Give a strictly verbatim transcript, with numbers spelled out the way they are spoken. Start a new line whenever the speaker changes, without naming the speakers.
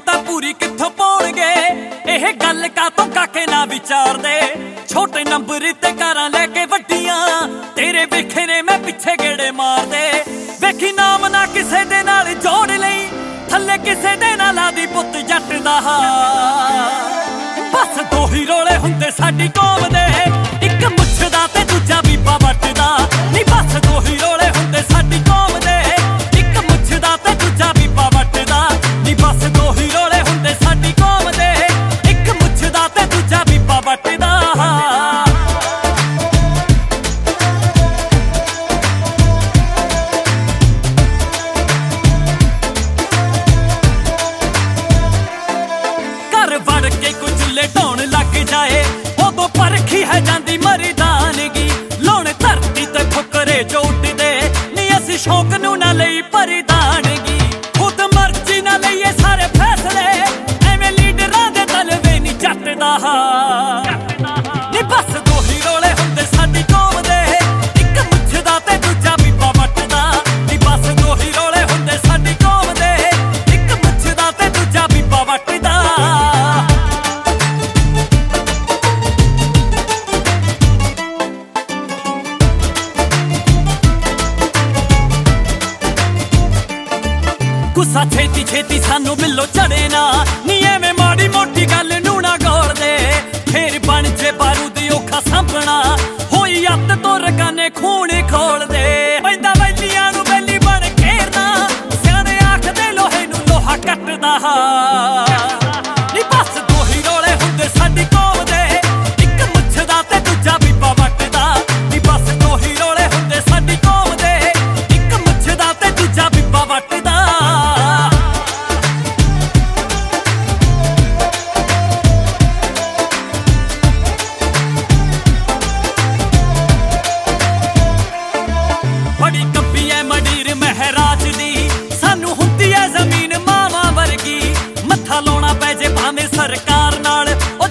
ਤਾਂ ਪੂਰੀ ਕਿੱਥੋਂ ਪਾਉਣਗੇ ਇਹ ਗੱਲ ਕਾਤੋਂ ਕਾਕੇ ਨਾ ਵਿਚਾਰਦੇ ਛੋਟੇ ਨੰਬਰ ਤੇ ਕਾਰਾਂ ਲੈ ਕੇ ਵੱਡੀਆਂ ਤੇਰੇ ਵੇਖੇ ਨੇ ਮੈਂ ਪਿੱਛੇ ਗੇੜੇ ਮਾਰਦੇ ਵੇਖੀ ਨਾਮ ਨਾ ਕਿਸੇ ਦੇ ਨਾਲ ਜੋੜ ਲਈ ਥੱਲੇ ਕਿਸੇ ਦੇ ਨਾਲ ਆਦੀ ਪੁੱਤ ਜੱਟ ਦਾ ਬਸ ਦੋ ਹੀ ਰੋਲੇ ਹੁੰਦੇ ਸਾਡੀ ਕੌਮ ਦੇ ਇੱਕ ਮੁੱਛ ਦਾ ਤੇ ਦੂਜਾ ਬੀਬਾ ਵੱਟਦਾ ਨਹੀਂ ਬਸ ਦੋ ਹੀ ਰੋਲੇ ਹੁੰਦੇ ਸਾਡੀ ਕੌਮ ਦੇ ਇੱਕ ਮੁੱਛ ਦਾ ਤੇ ਦੂਜਾ ਬੀਬਾ ਵੱਟਦਾ ਨਹੀਂ ਬਸ ਦੋ ਹੀ ਰੋਲੇ ਹੁੰਦੇ ਸਾਡੀ ਕੌਮ ਦੇ ਇੱਕ ਮੁੱਛ ਦਾ ਤੇ ਦੂਜਾ ਬੀਬਾ ਵੱਟਦਾ ਘਰ ਵੜ ਕੇ ਕੁਝ ਚੁੱਲੇ ਢਾਉਣ ਲੱਗ ਜਾਏ ਉਦੋਂ ਪਰਖੀ ਹੈ ਜਾਂਦੀ ਮਰਦਾਨਗੀ ਲਾਉਣ ਧਰਤੀ ਤੇ ਫੁਕਰੇ ਜੋ ਉੱਡਦੇ ਨੀ ਅਸੀਂ ਸ਼ੌਕ ਨੂੰ ਨਾ ਲਈ ਪਰਦਾਨਗੀ ਖੁਦ ਮਰਜ਼ੀ ਨਾ ਲਈਏ ਸਾਰੇ ਫੈਸਲੇ ਐਵੇਂ ਲੀਡਰਾਂ ਦੇ ਤਲਵੇ ਨੀ ਚੱਟਦਾ ਨੀ ਬਸ ਦੋ ਹੀ ਰੋਲੇ ਹੁੰਦੇ ਸਾਡੀ ਕੌਮ ਦੇ ਇੱਕ ਮੁੱਛ ਦਾ ਤੇ ਦੂਜਾ ਬੀਬਾ ਵੱਟਦਾ ਨੀ ਬਸ ਦੋ ਹੀ ਰੋਲੇ ਹੁੰਦੇ ਸਾਡੀ ਕੌਮ ਦੇ ਇੱਕ ਮੁੱਛ ਦਾ ਤੇ ਦੂਜਾ ਬੀਬਾ ਵੱਟਦਾ ਗੁੱਸਾ ਛੇਤੀ ਛੇਤੀ ਸਾਨੂੰ ਮਿਲੋ ਚੜੇ ਨਾ ਨੀ ਐਵੇਂ ਮਾੜੀ ਮੋਟੀ ਗੱਲ ਨੂੰ ਨਾ ਗੋਲਦੇ ਫੇਰ ਬਣ ਜੇ ਬਾਰੂਦ ਔਖਾ ਸਾਂਭਣਾ ਹੋਈ ਅੱਤ ਤੋਂ ਰਕਾਨੇ ਖੂਨ ਖੋਲਦੇ ਪੈਂਦਾ ਵੈਲੀਆਂ ਨੂੰ ਬੈਲੀ ਬਣ ਘੇਰਨਾ ਸਿਆਣੇ ਆਖਦੇ ਲੋਹੇ ਨੂੰ ਲੋਹਾ ਕੱਟਦਾ ਨੀ ਬਸ ਦੋ ਹੀ ਰੋਲੇ ਹੁੰਦੇ ਸਾਡੀ ਕੌਮ ਦੇ ਇੱਕ ਮੁੱਛ ਦਾ ਤੇ ਦੂਜਾ ਬੀਬਾ ਵੱਟਦਾ ਨੀ ਬਸ ਦੋ ਹੀ ਰੋਲੇ ਹੁੰਦੇ ਸਾਡੀ ਕੌਮ ਦੇ ਇੱਕ ਮੁੱਛ ਦਾ ਤੇ ਦੂਜਾ ਬੀਬਾ ਵੱਟਦਾ ਬੜੀ ਕੱਬੀ ਐ ਮਡੀਰ ਮਹਿਰਾਜ ਦੀ ਸਾਨੂੰ ਹੁੰਦੀ ਐ ਜ਼ਮੀਨ ਮਾਵਾਂ ਵਰਗੀ ਮੱਥਾ ਲਾਉਣਾ ਪੈ ਜੇ ਭਾਵੇਂ ਸਰਕਾਰ ਨਾਲ